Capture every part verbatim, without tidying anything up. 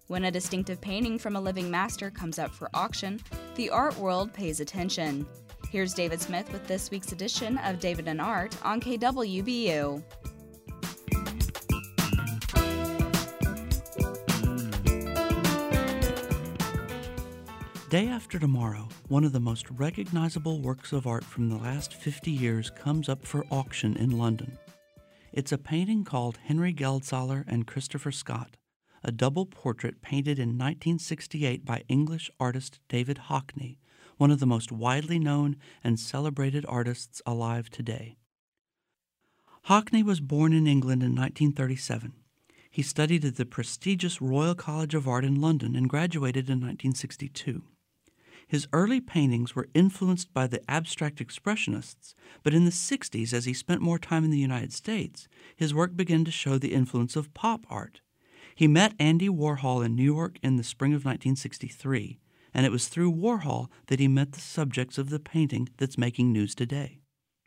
When a distinctive painting from a living master comes up for auction, the art world pays attention. Here's David Smith with this week's edition of David and Art on K W B U. Day After Tomorrow, one of the most recognizable works of art from the last fifty years, comes up for auction in London. It's a painting called Henry Geldzahler and Christopher Scott, a double portrait painted in nineteen sixty-eight by English artist David Hockney, one of the most widely known and celebrated artists alive today. Hockney was born in England in nineteen thirty-seven. He studied at the prestigious Royal College of Art in London and graduated in nineteen sixty-two. His early paintings were influenced by the abstract expressionists, but in the sixties, as he spent more time in the United States, his work began to show the influence of pop art. He met Andy Warhol in New York in the spring of nineteen sixty-three, and it was through Warhol that he met the subjects of the painting that's making news today.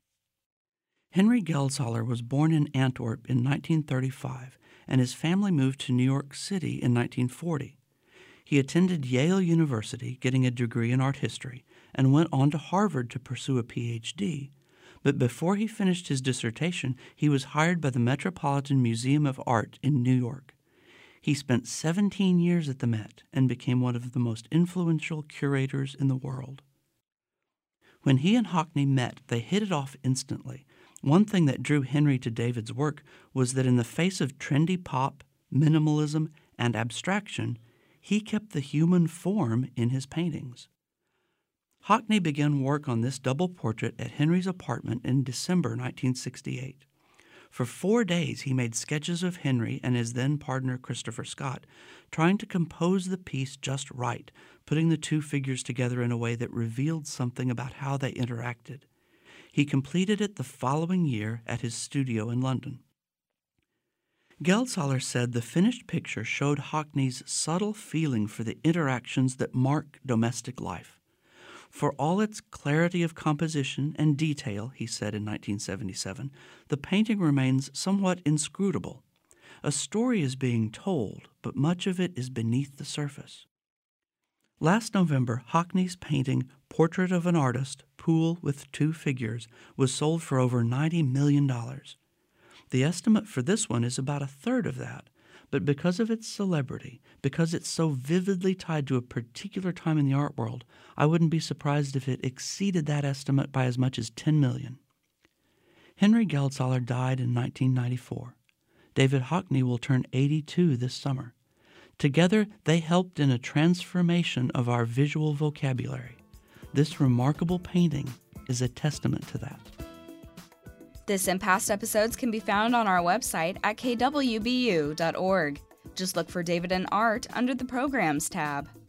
Henry Geldzahler was born in Antwerp in nineteen thirty-five, and his family moved to New York City in nineteen forty. He attended Yale University, getting a degree in art history, and went on to Harvard to pursue a P H D. But before he finished his dissertation, he was hired by the Metropolitan Museum of Art in New York. He spent seventeen years at the Met and became one of the most influential curators in the world. When he and Hockney met, they hit it off instantly. One thing that drew Henry to David's work was that in the face of trendy pop, minimalism, and abstraction, he kept the human form in his paintings. Hockney began work on this double portrait at Henry's apartment in December nineteen sixty-eight. For four days he made sketches of Henry and his then partner Christopher Scott, trying to compose the piece just right, putting the two figures together in a way that revealed something about how they interacted. He completed it the following year at his studio in London. Geldzahler said the finished picture showed Hockney's subtle feeling for the interactions that mark domestic life. For all its clarity of composition and detail, he said in nineteen seventy-seven, the painting remains somewhat inscrutable. A story is being told, but much of it is beneath the surface. Last November, Hockney's painting, Portrait of an Artist, Pool with Two Figures, was sold for over ninety million dollars. The estimate for this one is about a third of that, but because of its celebrity, because it's so vividly tied to a particular time in the art world, I wouldn't be surprised if it exceeded that estimate by as much as ten million dollars. Henry Geldzahler died in nineteen ninety-four. David Hockney will turn eighty-two this summer. Together, they helped in a transformation of our visual vocabulary. This remarkable painting is a testament to that. This and past episodes can be found on our website at k w b u dot org. Just look for David and Art under the Programs tab.